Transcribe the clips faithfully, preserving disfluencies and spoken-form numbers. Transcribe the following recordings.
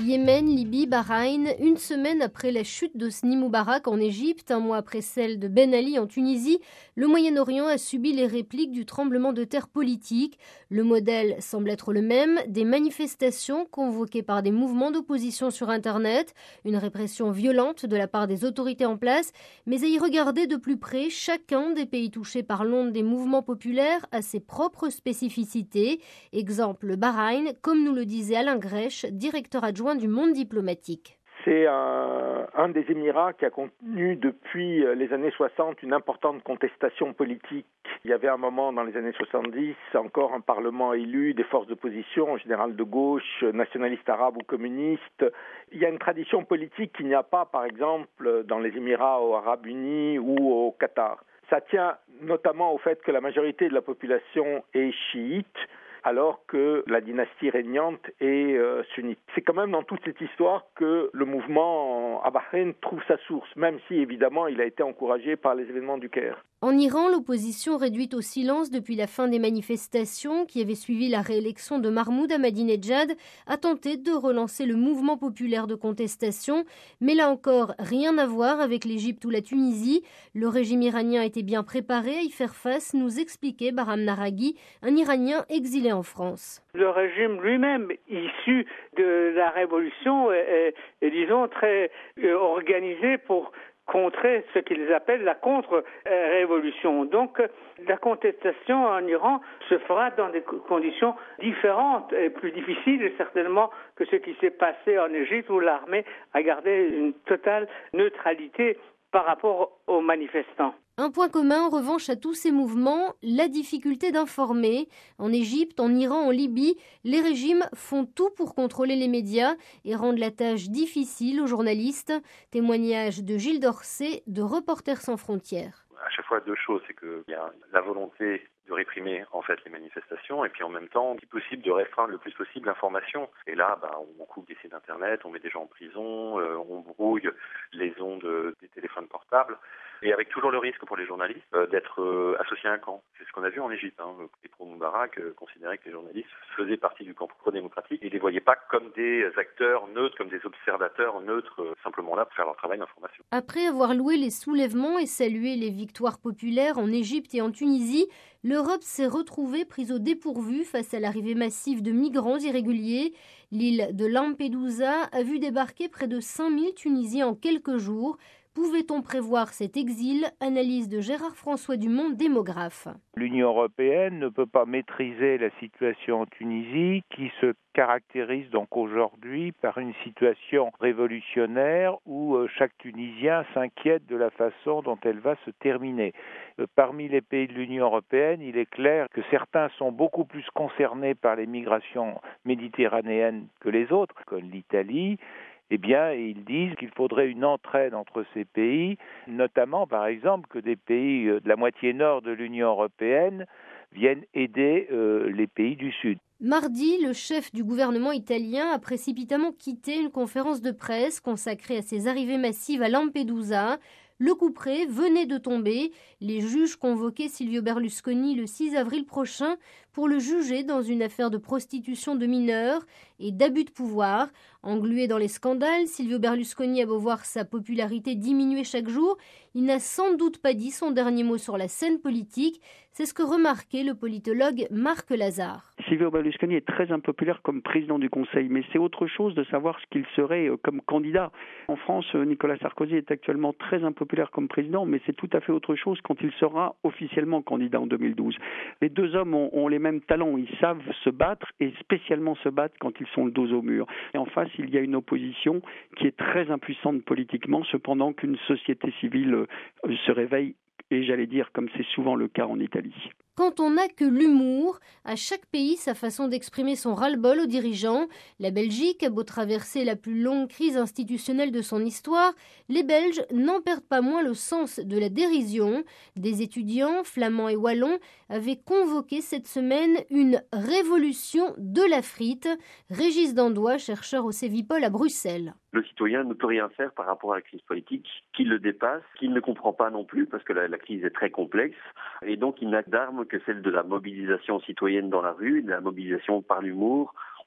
Yémen, Libye, Bahreïn, une semaine après la chute d'Hosni Moubarak en Égypte, un mois après celle de Ben Ali en Tunisie, le Moyen-Orient a subi les répliques du tremblement de terre politique. Le modèle semble être le même, des manifestations convoquées par des mouvements d'opposition sur Internet, une répression violente de la part des autorités en place, mais à y regarder de plus près, chacun des pays touchés par l'onde des mouvements populaires a ses propres spécificités. Exemple Bahreïn, comme nous le disait Alain Grèche, directeur adjoint du Monde diplomatique. C'est un, un des Émirats qui a connu depuis les années soixante une importante contestation politique. Il y avait un moment dans les années soixante-dix, encore un parlement élu, des forces d'opposition, en général de gauche, nationalistes arabes ou communistes. Il y a une tradition politique qu'il n'y a pas, par exemple, dans les Émirats arabes unis ou au Qatar. Ça tient notamment au fait que la majorité de la population est chiite, alors que la dynastie régnante est euh, sunnite. C'est quand même dans toute cette histoire que le mouvement à Bahreïn trouve sa source, même si évidemment il a été encouragé par les événements du Caire. En Iran, l'opposition réduite au silence depuis la fin des manifestations qui avaient suivi la réélection de Mahmoud Ahmadinejad a tenté de relancer le mouvement populaire de contestation. Mais là encore, rien à voir avec l'Égypte ou la Tunisie. Le régime iranien était bien préparé à y faire face, nous expliquait Bahram Naraghi, un Iranien exilé en France. Le régime lui-même, issu de la révolution, est, est, est disons, très euh, organisé pour contrer ce qu'ils appellent la contre-révolution. Donc, la contestation en Iran se fera dans des conditions différentes et plus difficiles certainement que ce qui s'est passé en Égypte où l'armée a gardé une totale neutralité par rapport aux manifestants. Un point commun en revanche à tous ces mouvements, la difficulté d'informer. En Égypte, en Iran, en Libye, les régimes font tout pour contrôler les médias et rendent la tâche difficile aux journalistes. Témoignage de Gilles Dorcet de Reporters sans frontières. À chaque fois deux choses, c'est qu'il y a la volonté de réprimer en fait les manifestations et puis en même temps, si possible, de restreindre le plus possible l'information. Et là, bah, on coupe des sites internet, on met des gens en prison, euh, on brouille les ondes des téléphones portables. Et avec toujours le risque pour les journalistes euh, d'être euh, associés à un camp. C'est ce qu'on a vu en Égypte. Hein. Les pro-Moubarak euh, considéraient que les journalistes faisaient partie du camp pro-démocratique et ne les voyaient pas comme des acteurs neutres, comme des observateurs neutres, euh, simplement là pour faire leur travail d'information. Après avoir loué les soulèvements et salué les victoires populaires en Égypte et en Tunisie, l'Europe s'est retrouvée prise au dépourvu face à l'arrivée massive de migrants irréguliers. L'île de Lampedusa a vu débarquer près de cinq mille Tunisiens en quelques jours. Pouvait-on prévoir cet exil? Analyse de Gérard François Dumont, démographe. L'Union européenne ne peut pas maîtriser la situation en Tunisie qui se caractérise donc aujourd'hui par une situation révolutionnaire où chaque Tunisien s'inquiète de la façon dont elle va se terminer. Parmi les pays de l'Union européenne, il est clair que certains sont beaucoup plus concernés par les migrations méditerranéennes que les autres, comme l'Italie. Eh bien, ils disent qu'il faudrait une entraide entre ces pays, notamment, par exemple, que des pays de la moitié nord de l'Union européenne viennent aider euh, les pays du Sud. Mardi, le chef du gouvernement italien a précipitamment quitté une conférence de presse consacrée à ces arrivées massives à Lampedusa. Le couperet venait de tomber. Les juges convoquaient Silvio Berlusconi le six avril prochain pour le juger dans une affaire de prostitution de mineurs et d'abus de pouvoir. Englué dans les scandales, Silvio Berlusconi a beau voir sa popularité diminuer chaque jour, il n'a sans doute pas dit son dernier mot sur la scène politique. C'est ce que remarquait le politologue Marc Lazare. Silvio Berlusconi est très impopulaire comme président du Conseil, mais c'est autre chose de savoir ce qu'il serait comme candidat. En France, Nicolas Sarkozy est actuellement très impopulaire comme président, mais c'est tout à fait autre chose quand il sera officiellement candidat en deux mille douze. Les deux hommes ont, ont les mêmes talents, ils savent se battre et spécialement se battre quand ils sont le dos au mur. Et en face, il y a une opposition qui est très impuissante politiquement, cependant qu'une société civile se réveille, et j'allais dire comme c'est souvent le cas en Italie. Quand on n'a que l'humour, à chaque pays sa façon d'exprimer son ras-le-bol aux dirigeants. La Belgique a beau traverser la plus longue crise institutionnelle de son histoire, les Belges n'en perdent pas moins le sens de la dérision. Des étudiants, flamands et wallons, avaient convoqué cette semaine une révolution de la frite. Régis Dandois, chercheur au Cévipol à Bruxelles. Le citoyen ne peut rien faire par rapport à la crise politique, qui le dépasse, qu'il ne comprend pas non plus, parce que la, la crise est très complexe, et donc il n'a d'arme que celle de la mobilisation citoyenne dans la rue, de la mobilisation par l'humour.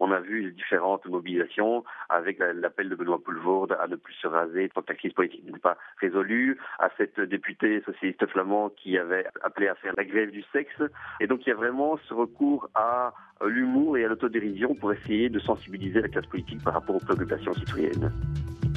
On a vu différentes mobilisations avec l'appel de Benoît Poelvoorde à ne plus se raser tant que la crise politique n'était pas résolue, à cette députée socialiste flamand qui avait appelé à faire la grève du sexe. Et donc il y a vraiment ce recours à l'humour et à l'autodérision pour essayer de sensibiliser la classe politique par rapport aux préoccupations citoyennes.